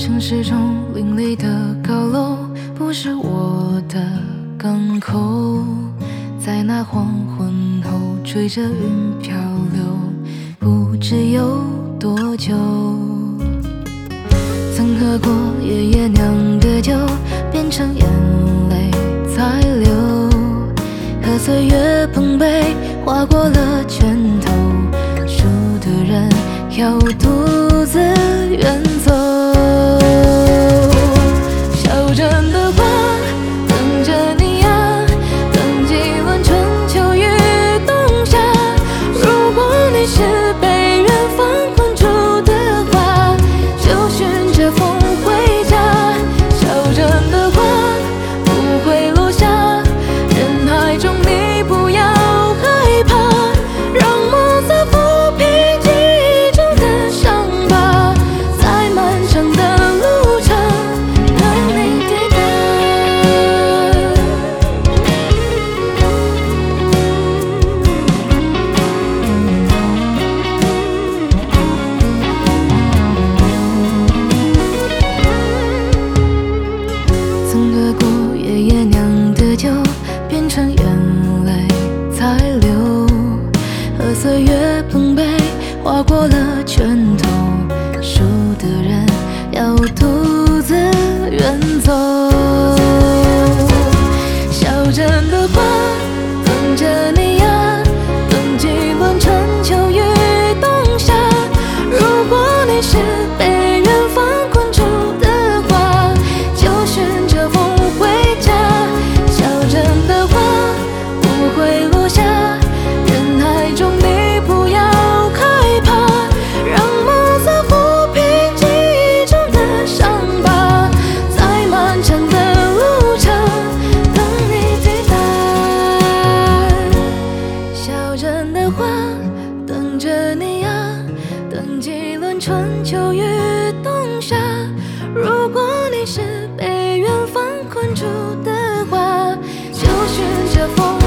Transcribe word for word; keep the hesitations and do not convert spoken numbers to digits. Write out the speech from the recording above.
城市中林立的高楼，不是我的港口。在那黄昏后，追着云漂流，不知有多久。曾喝过爷爷酿的酒，变成眼泪在流，和岁月碰杯，划过了拳头，输的人要独自远走。小镇的花等着你呀，等几轮春秋与冬夏。如果你是被远方困住的话，就循着风回家。小镇的花不会落下，人海中你不要害怕，让暮色抚平记忆中的伤疤，在漫长的路程等你抵达。曾喝过爷爷酿的酒，变成眼泪在流，和岁月碰杯，划过了拳头，输的人要独自远走。小镇的花等着你呀，等几轮春秋与冬夏。如果你是被远方困住的话，就循着风回家。小镇的花不会落下，人海中你不要害怕，让暮色抚平记忆中的伤疤，在漫长的路程等你抵达。小镇的花等着你呀，等几轮春秋与冬夏。如果你是被远方困住的话，就循着风